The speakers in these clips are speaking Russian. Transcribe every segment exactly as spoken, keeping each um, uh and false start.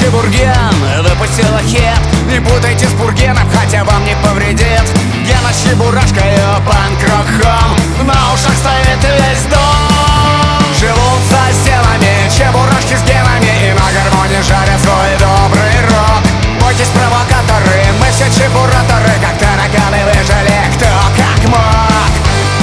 Чебурген выпустила хит. Не путайте с Бургеном, хотя вам не повредит. Гена с Чебурашкою, панк-рок хом. На ушах стоит весь дом. Живут за стенами Чебурашки с Генами и на гармоне жарят свой добрый рок. Бойтесь, провокаторы, мы все чебураторы, как тараканы выжили кто как мог.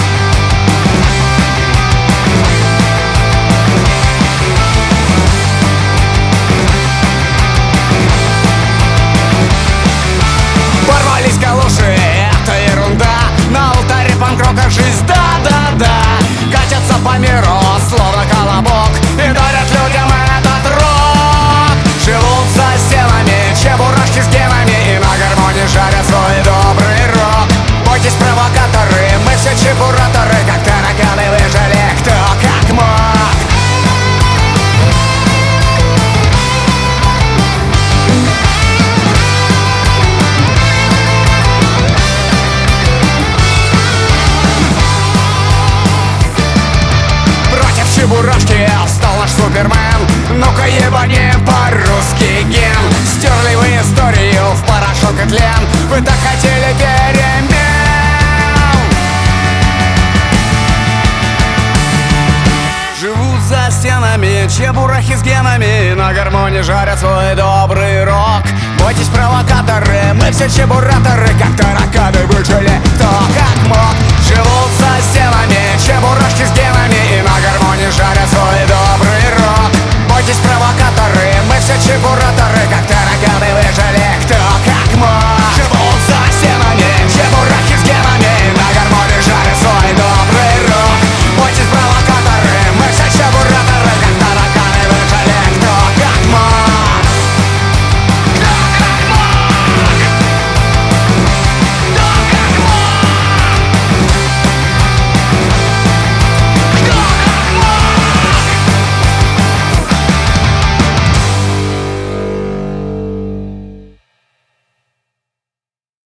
Порвались калуши, это ерунда. На алтаре панк-рока жизнь, да-да-да. Катятся по миру, словно колобок, и дарят людям этот рок. Живут за стенами Чебурашки с Генами и на гармоне жарят свой добрый рок. Бойтесь, провокаторы, мы все чебураторы, как тараканы выжили кто как мог. Чебурашки встал наш Супермен. Ну-ка ебанем по-русски ген. Стерли вы историю в порошок и тлен. Вы так хотели перемен. Живут за стенами Чебурахи с Генами, на гармоне жарят свой добрый рок. Бойтесь, провокаторы, мы все чебураторы, как тараканы выжили кто как мог. Живут за стенами Чебурашки с Генами и на гармоне жарят свой добрый рок. Бойтесь, провокаторы, мы все чебураторы.